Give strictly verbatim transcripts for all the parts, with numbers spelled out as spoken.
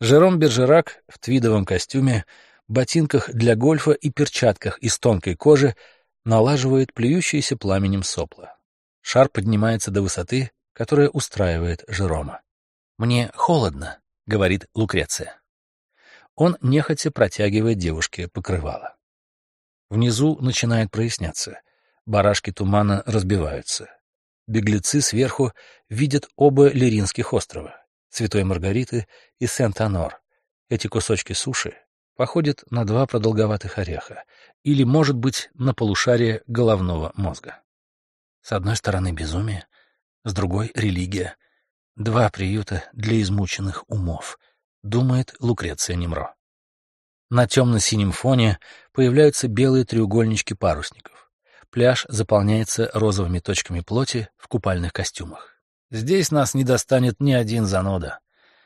Жером Бержерак в твидовом костюме, ботинках для гольфа и перчатках из тонкой кожи налаживает плюющееся пламенем сопла. Шар поднимается до высоты, которая устраивает Жерома. «Мне холодно», — говорит Лукреция. Он нехотя протягивает девушке покрывало. Внизу начинает проясняться. Барашки тумана разбиваются. Беглецы сверху видят оба Лиринских острова — Святой Маргариты и Сент-Анор. Эти кусочки суши походят на два продолговатых ореха или, может быть, на полушарие головного мозга. С одной стороны безумие, с другой — религия. Два приюта для измученных умов, думает Лукреция Немро. На темно-синем фоне появляются белые треугольнички парусников. Пляж заполняется розовыми точками плоти в купальных костюмах. Здесь нас не достанет ни один зануда.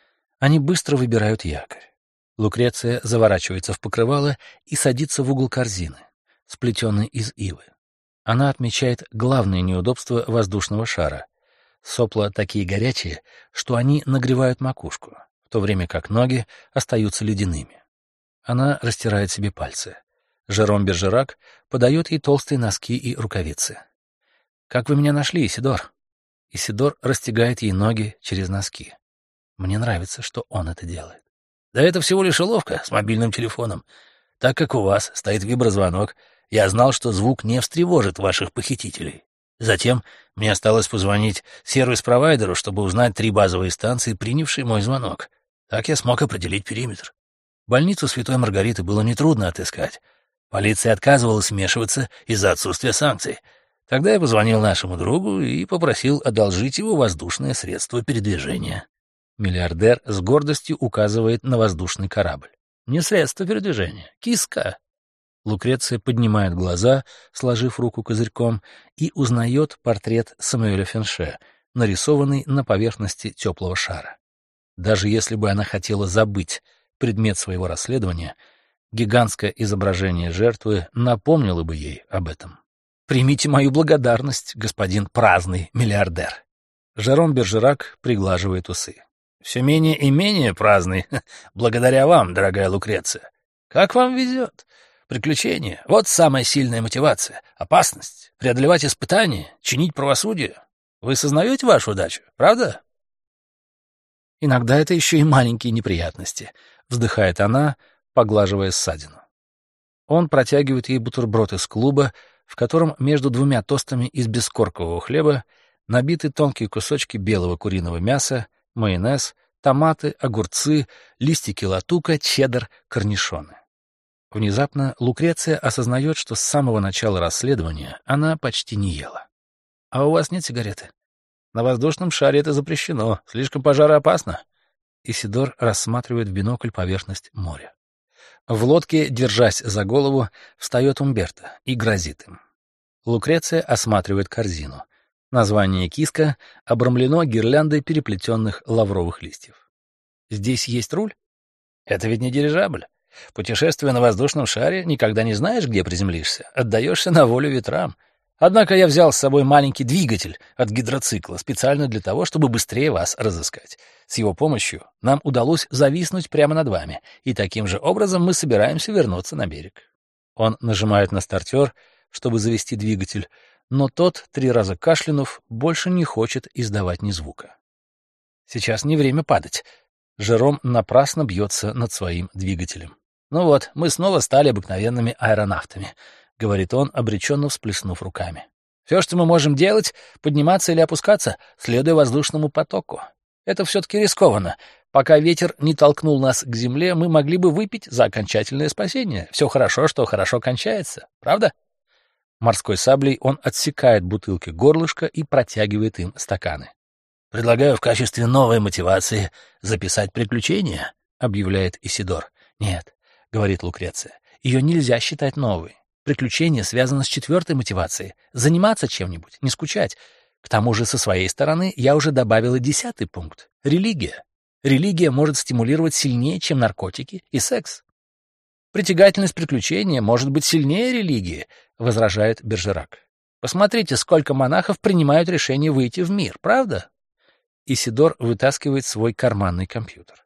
Они быстро выбирают якорь. Лукреция заворачивается в покрывало и садится в угол корзины, сплетенной из ивы. Она отмечает главное неудобство воздушного шара. Сопла такие горячие, что они нагревают макушку, в то время как ноги остаются ледяными. Она растирает себе пальцы. Жером Бержерак подает ей толстые носки и рукавицы. «Как вы меня нашли, Исидор?» Исидор расстегает ей ноги через носки. Мне нравится, что он это делает. «Да это всего лишь уловка с мобильным телефоном. Так как у вас стоит виброзвонок, я знал, что звук не встревожит ваших похитителей. Затем мне осталось позвонить сервис-провайдеру, чтобы узнать три базовые станции, принявшие мой звонок. Так я смог определить периметр. Больницу Святой Маргариты было нетрудно отыскать. Полиция отказывалась вмешиваться из-за отсутствия санкций. Тогда я позвонил нашему другу и попросил одолжить его воздушное средство передвижения». Миллиардер с гордостью указывает на воздушный корабль. «Не средство передвижения, киска». Лукреция поднимает глаза, сложив руку козырьком, и узнает портрет Самуэля Фенше, нарисованный на поверхности теплого шара. Даже если бы она хотела забыть предмет своего расследования, гигантское изображение жертвы напомнило бы ей об этом. «Примите мою благодарность, господин праздный миллиардер». Жером Бержерак приглаживает усы. «Все менее и менее праздный, благодаря вам, дорогая Лукреция. Как вам везет. Приключения — вот самая сильная мотивация. Опасность, преодолевать испытания, чинить правосудие. Вы сознаете вашу удачу, правда?» «Иногда это еще и маленькие неприятности», — вздыхает она, поглаживая ссадину. Он протягивает ей бутерброд из клуба, в котором между двумя тостами из бескоркового хлеба набиты тонкие кусочки белого куриного мяса, майонез, томаты, огурцы, листики латука, чеддер, корнишоны. Внезапно Лукреция осознает, что с самого начала расследования она почти не ела. «А у вас нет сигареты?» «На воздушном шаре это запрещено, слишком пожароопасно». Исидор рассматривает в бинокль поверхность моря. В лодке, держась за голову, встает Умберто и грозит им. Лукреция осматривает корзину. Название киска обрамлено гирляндой переплетенных лавровых листьев. «Здесь есть руль?» «Это ведь не дирижабль. Путешествуя на воздушном шаре, никогда не знаешь, где приземлишься, отдаешься на волю ветрам. Однако я взял с собой маленький двигатель от гидроцикла специально для того, чтобы быстрее вас разыскать. С его помощью нам удалось зависнуть прямо над вами, и таким же образом мы собираемся вернуться на берег». Он нажимает на стартер, чтобы завести двигатель, но тот, три раза кашлянув, больше не хочет издавать ни звука. Сейчас не время падать. Жером напрасно бьется над своим двигателем. «Ну вот, мы снова стали обыкновенными аэронавтами», — говорит он, обреченно всплеснув руками. «Все, что мы можем делать, подниматься или опускаться, следуя воздушному потоку. Это все-таки рискованно. Пока ветер не толкнул нас к земле, мы могли бы выпить за окончательное спасение. Все хорошо, что хорошо кончается. Правда?» Морской саблей он отсекает бутылки горлышка и протягивает им стаканы. «Предлагаю в качестве новой мотивации записать приключения», — объявляет Исидор. «Нет», — говорит Лукреция, — «ее нельзя считать новой. Приключение связано с четвертой мотивацией — заниматься чем-нибудь, не скучать. К тому же со своей стороны я уже добавила десятый пункт — религия. Религия может стимулировать сильнее, чем наркотики и секс». «Притягательность приключения может быть сильнее религии», — возражает Бержерак. «Посмотрите, сколько монахов принимают решение выйти в мир, правда?» Исидор вытаскивает свой карманный компьютер.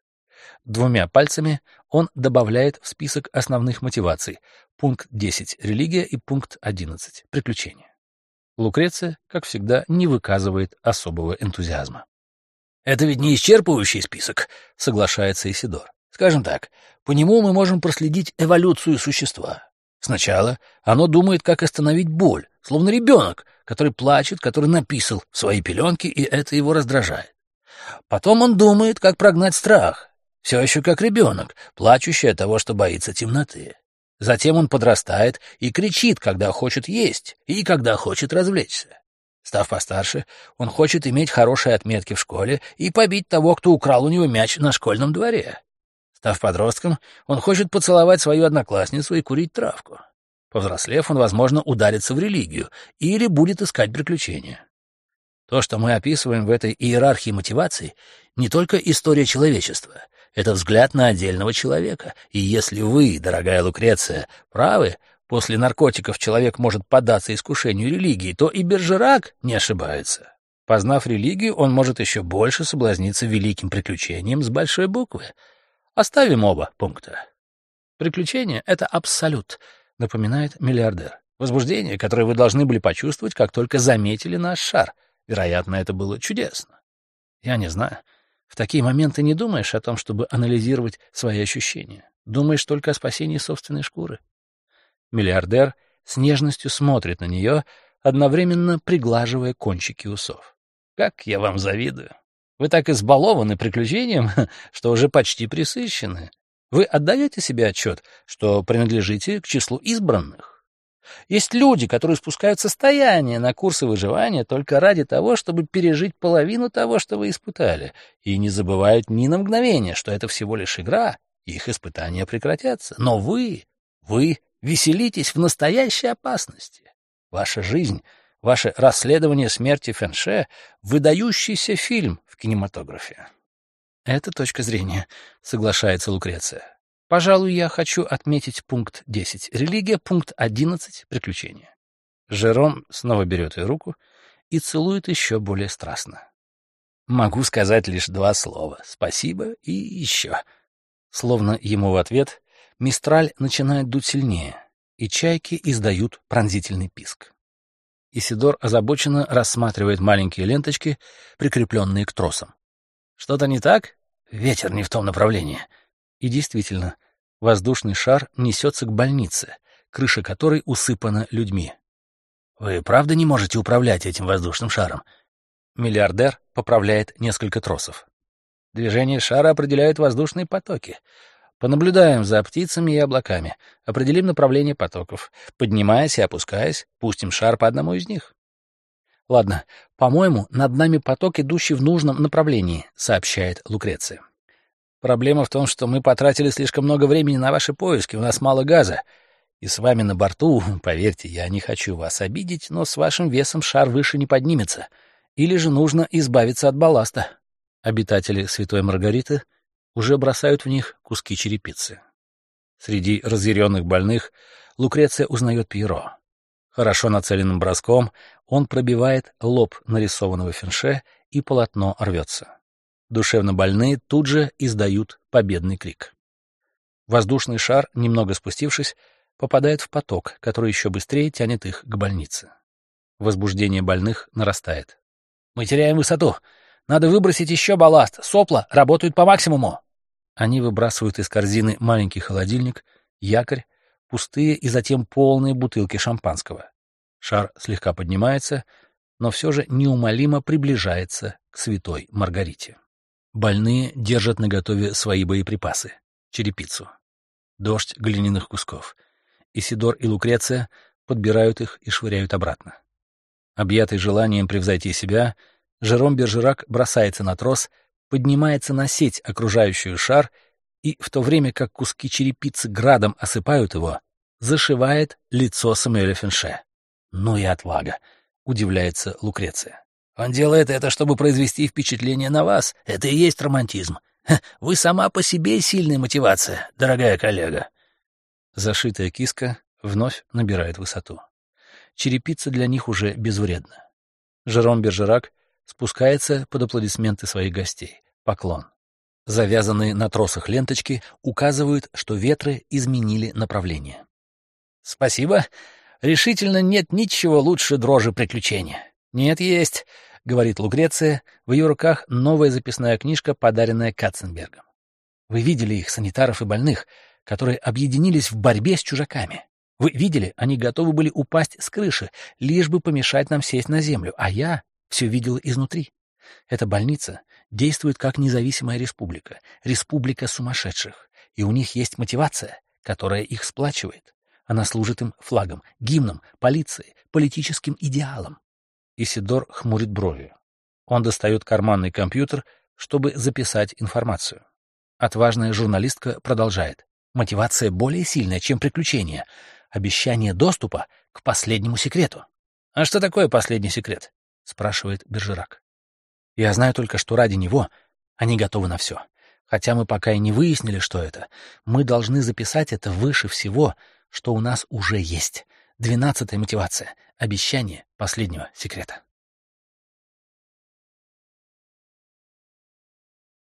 Двумя пальцами он добавляет в список основных мотиваций пункт десять — религия и пункт одиннадцать — приключения. Лукреция, как всегда, не выказывает особого энтузиазма. «Это ведь не исчерпывающий список», — соглашается Исидор. «Скажем так, по нему мы можем проследить эволюцию существа. Сначала оно думает, как остановить боль, словно ребенок, который плачет, который написал в свои пеленки, и это его раздражает. Потом он думает, как прогнать страх, все еще как ребенок, плачущий от того, что боится темноты. Затем он подрастает и кричит, когда хочет есть и когда хочет развлечься. Став постарше, он хочет иметь хорошие отметки в школе и побить того, кто украл у него мяч на школьном дворе. Став подростком, он хочет поцеловать свою одноклассницу и курить травку. Повзрослев, он, возможно, ударится в религию или будет искать приключения. То, что мы описываем в этой иерархии мотиваций, не только история человечества, это взгляд на отдельного человека. И если вы, дорогая Лукреция, правы, после наркотиков человек может поддаться искушению религии, то и Бержерак не ошибается. Познав религию, он может еще больше соблазниться великим приключением с большой буквы. Оставим оба пункта. Приключение — это абсолют, напоминает миллиардер. Возбуждение, которое вы должны были почувствовать, как только заметили наш шар. Вероятно, это было чудесно. Я не знаю. В такие моменты не думаешь о том, чтобы анализировать свои ощущения. Думаешь только о спасении собственной шкуры. Миллиардер с нежностью смотрит на нее, одновременно приглаживая кончики усов. Как я вам завидую. Вы так избалованы приключением, что уже почти пресыщены. Вы отдаете себе отчет, что принадлежите к числу избранных? Есть люди, которые спускают состояние на курсы выживания только ради того, чтобы пережить половину того, что вы испытали, и не забывают ни на мгновение, что это всего лишь игра, и их испытания прекратятся. Но вы, вы веселитесь в настоящей опасности. Ваша жизнь, ваше расследование смерти Фенше — выдающийся фильм в кинематографе. Это точка зрения, соглашается Лукреция. Пожалуй, я хочу отметить пункт десять — религия, пункт одиннадцать — приключения. Жером снова берет ее руку и целует еще более страстно. Могу сказать лишь два слова: спасибо и еще. Словно ему в ответ мистраль начинает дуть сильнее, и чайки издают пронзительный писк. Исидор озабоченно рассматривает маленькие ленточки, прикрепленные к тросам. Что-то не так? Ветер не в том направлении. И действительно, воздушный шар несется к больнице, крыша которой усыпана людьми. Вы правда не можете управлять этим воздушным шаром? Миллиардер поправляет несколько тросов. Движение шара определяют воздушные потоки. Понаблюдаем за птицами и облаками, определим направление потоков. Поднимаясь и опускаясь, пустим шар по одному из них. Ладно, по-моему, над нами поток, идущий в нужном направлении, сообщает Лукреция. Проблема в том, что мы потратили слишком много времени на ваши поиски, у нас мало газа. И с вами на борту, поверьте, я не хочу вас обидеть, но с вашим весом шар выше не поднимется. Или же нужно избавиться от балласта. Обитатели Святой Маргариты уже бросают в них куски черепицы. Среди разъяренных больных Лукреция узнает Пьеро. Хорошо нацеленным броском он пробивает лоб нарисованного Фенше, и полотно рвется. Душевно больные тут же издают победный крик. Воздушный шар, немного спустившись, попадает в поток, который еще быстрее тянет их к больнице. Возбуждение больных нарастает. «Мы теряем высоту! Надо выбросить еще балласт! Сопла работают по максимуму!» Они выбрасывают из корзины маленький холодильник, якорь, пустые и затем полные бутылки шампанского. Шар слегка поднимается, но все же неумолимо приближается к Святой Маргарите. Больные держат наготове свои боеприпасы — черепицу. Дождь глиняных кусков. Исидор и Лукреция подбирают их и швыряют обратно. Объятый желанием превзойти себя, Жером Бержерак бросается на трос, поднимается на сеть, окружающую шар, и, в то время как куски черепицы градом осыпают его, зашивает лицо Самуэля Фенше. «Ну и отвага!» — удивляется Лукреция. «Он делает это, чтобы произвести впечатление на вас. Это и есть романтизм. Вы сама по себе сильная мотивация, дорогая коллега». Зашитая киска вновь набирает высоту. Черепица для них уже безвредна. Жером Бержерак спускается под аплодисменты своих гостей. Поклон. Завязанные на тросах ленточки указывают, что ветры изменили направление. «Спасибо. Решительно нет ничего лучше дрожи приключения». «Нет, есть», — говорит Лукреция, в ее руках новая записная книжка, подаренная Катценбергом. «Вы видели их, санитаров и больных, которые объединились в борьбе с чужаками. Вы видели, они готовы были упасть с крыши, лишь бы помешать нам сесть на землю, а я все видел изнутри. Эта больница действует как независимая республика, республика сумасшедших, и у них есть мотивация, которая их сплачивает. Она служит им флагом, гимном, полицией, политическим идеалом». Исидор хмурит брови. Он достает карманный компьютер, чтобы записать информацию. Отважная журналистка продолжает. Мотивация более сильная, чем приключение. Обещание доступа к последнему секрету. «А что такое последний секрет?» — спрашивает Бержерак. «Я знаю только, что ради него они готовы на все. Хотя мы пока и не выяснили, что это. Мы должны записать это выше всего, что у нас уже есть. Двенадцатая мотивация. Обещание последнего секрета».